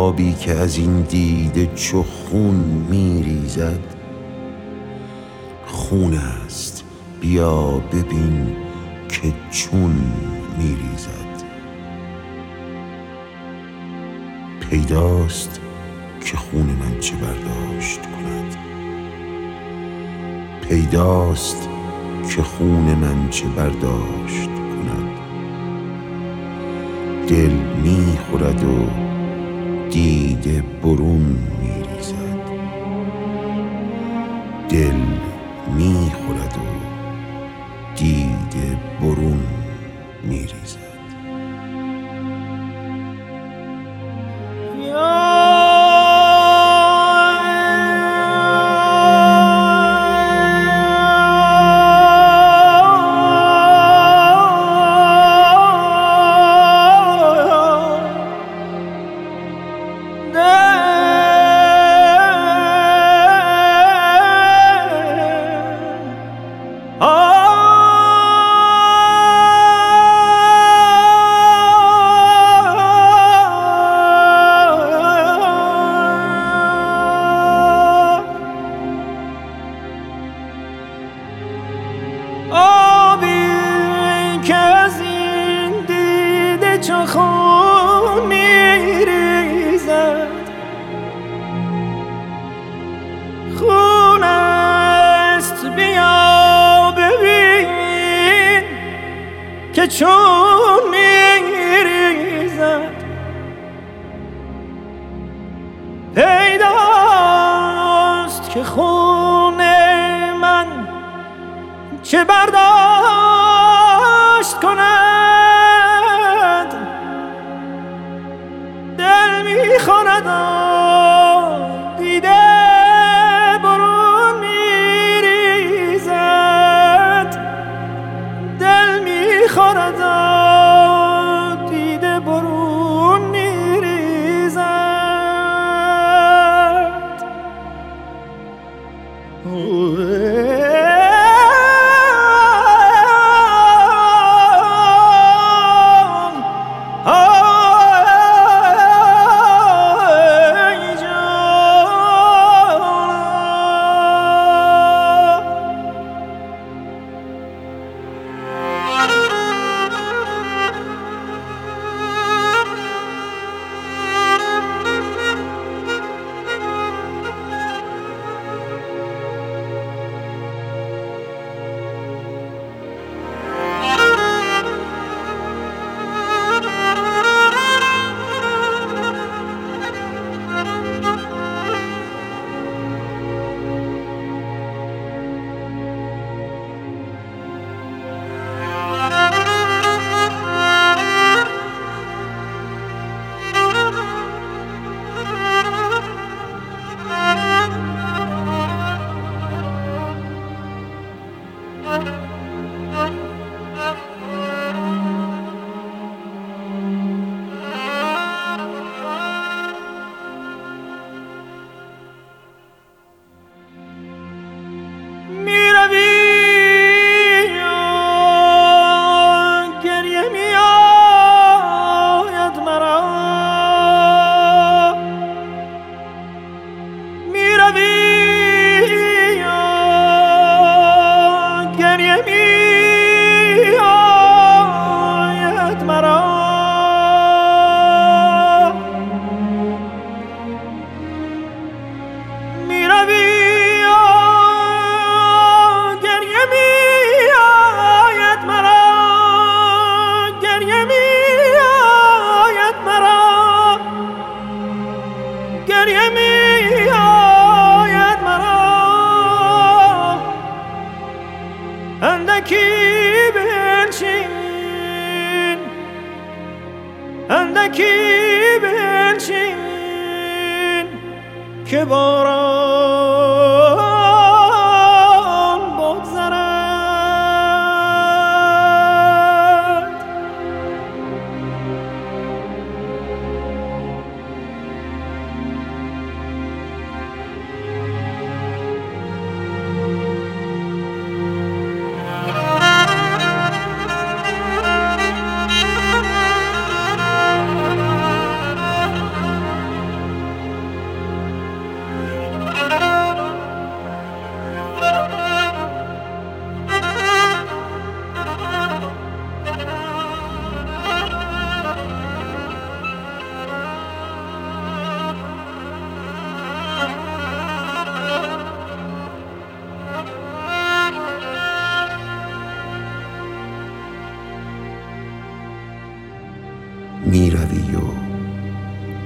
آبی که از این دیده چو خون میریزد خون است، بیا ببین که چون میریزد. پیداست که خون من چه برداشت کند، پیداست که خون من چه برداشت کند. دل میخورد و دیده برون میریزد، دل میخورد و دیده برون میریزد. چو خون میریزد خون است، بیا ببین که چون میریزد. پیداست که خون من چه برداشت کند، دل میخورد و دیده برون میریزد، دل میخورد و دیده برون میریزد. اندکی بنشین که باران بگذرد.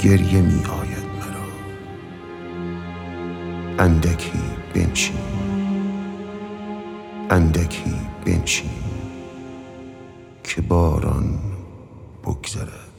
گریه می آید مرا. اندکی بنشین، اندکی بنشین که باران بگذرد.